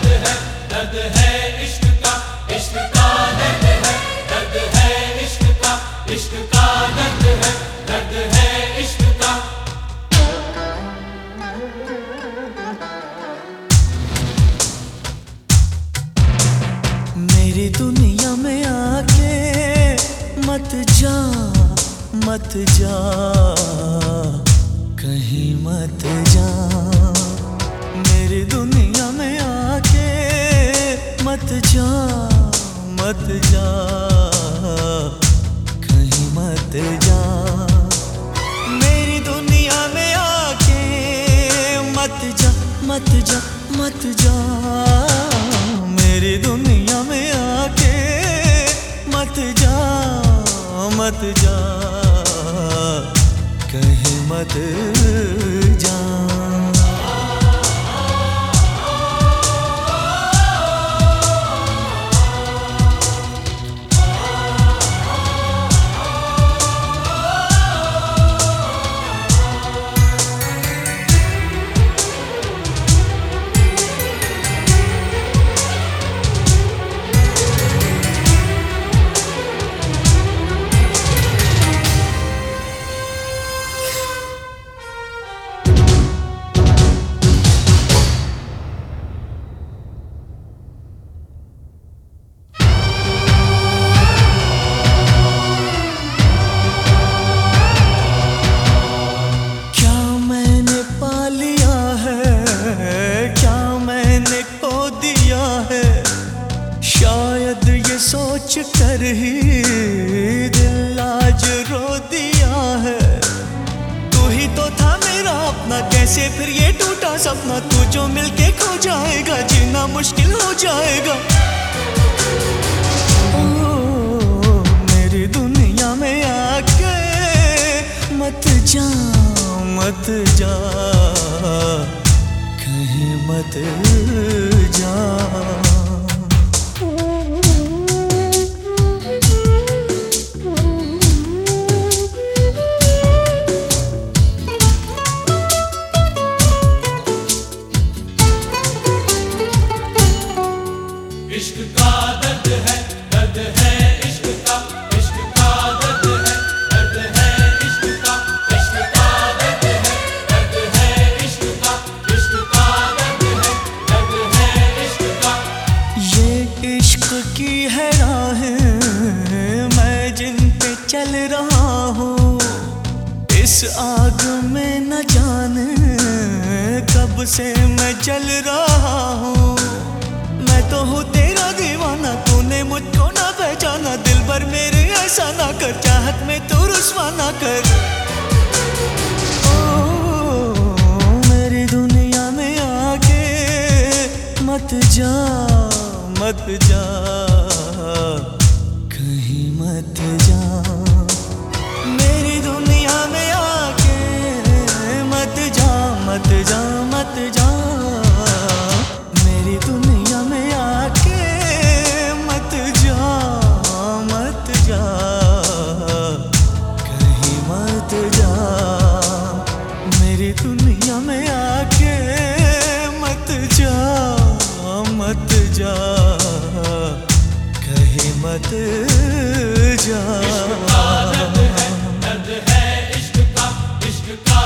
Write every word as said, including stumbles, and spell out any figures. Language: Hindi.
है, दर्द है इश्क का, इश्क का दर्द है, दर्द है इश्क का, इश्क का दर्द है, दर्द है इश्क का। मेरी दुनिया में आके मत जा, मत जा, कहीं मत जा। मेरी दुनिया में आके मत जा, मत जा, कहीं मत जा। मेरी दुनिया में आके मत जा, मत जा, मत जा। मेरी दुनिया में आके मत जा, मत जा, कहीं मत जा। शायद ये सोच कर ही दिल आज रो दिया है। तू ही तो था मेरा अपना, कैसे फिर ये टूटा सपना। तू जो मिलके खो जाएगा, जीना मुश्किल हो जाएगा। ओ मेरी दुनिया में आके मत जा, मत जा, कहीं मत जा। इश्क का दर्द है, दर्द है इश्क का, इश्क का दर्द है, दर्द है इश्क का, इश्क का दर्द है, दर्द है इश्क का, इश्क का दर्द है, दर्द है इश्क का। ये इश्क की है राहें मैं जिन पे चल रहा हूँ। इस आग में न जाने कब से मैं जल रहा हूँ। मैं तो हूँ तेरा दीवाना, तूने मुझको ना पहचाना। दिल भर मेरे ऐसा ना कर, चाहत में तू रुस्वा ना कर। ओ मेरी दुनिया में आके मत जा, मत जा, कहीं मत जा। मेरी दुनिया में आके मत जा, मत जा, मत जा। मेरी दुनिया में आके मत जा, मत जा, कहीं मत जा। मेरी दुनिया में आके मत जा, मत जा, कहीं मत जा। इश्क का दर्द है, दर्द है इश्क का, इश्क का